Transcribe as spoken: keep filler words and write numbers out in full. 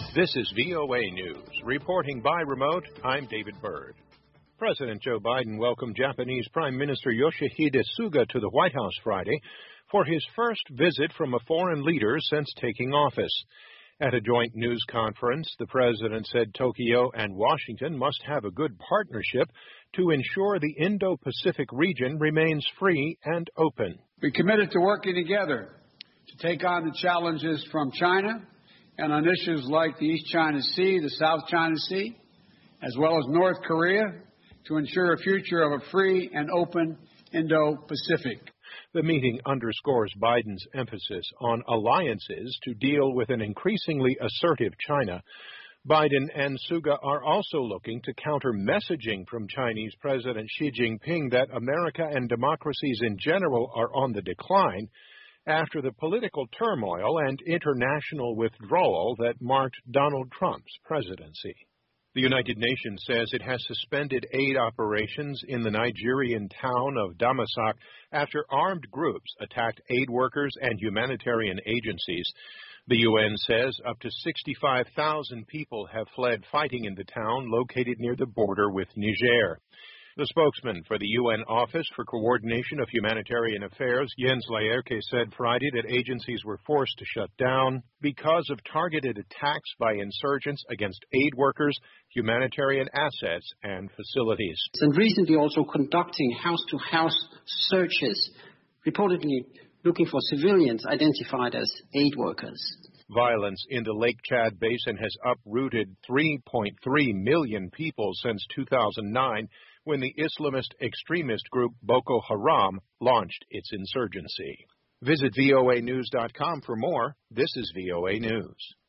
This is V O A News. Reporting by remote, I'm David Byrd. President Joe Biden welcomed Japanese Prime Minister Yoshihide Suga to the White House Friday for his first visit from a foreign leader since taking office. At a joint news conference, the president said Tokyo and Washington must have a good partnership to ensure the Indo-Pacific region remains free and open. We committed to working together to take on the challenges from China and on issues like the East China Sea, the South China Sea, as well as North Korea, to ensure a future of a free and open Indo-Pacific. The meeting underscores Biden's emphasis on alliances to deal with an increasingly assertive China. Biden and Suga are also looking to counter messaging from Chinese President Xi Jinping that America and democracies in general are on the decline after the political turmoil and international withdrawal that marked Donald Trump's presidency. The United Nations says it has suspended aid operations in the Nigerian town of Damasak after armed groups attacked aid workers and humanitarian agencies. The U N says up to sixty-five thousand people have fled fighting in the town located near the border with Niger. The spokesman for the U N Office for Coordination of Humanitarian Affairs, Jens Laerke, said Friday that agencies were forced to shut down because of targeted attacks by insurgents against aid workers, humanitarian assets, and facilities. And recently also conducting house-to-house searches, reportedly looking for civilians identified as aid workers. Violence in the Lake Chad Basin has uprooted three point three million people since two thousand nine, when the Islamist extremist group Boko Haram launched its insurgency. Visit V O A news dot com for more. This is V O A News.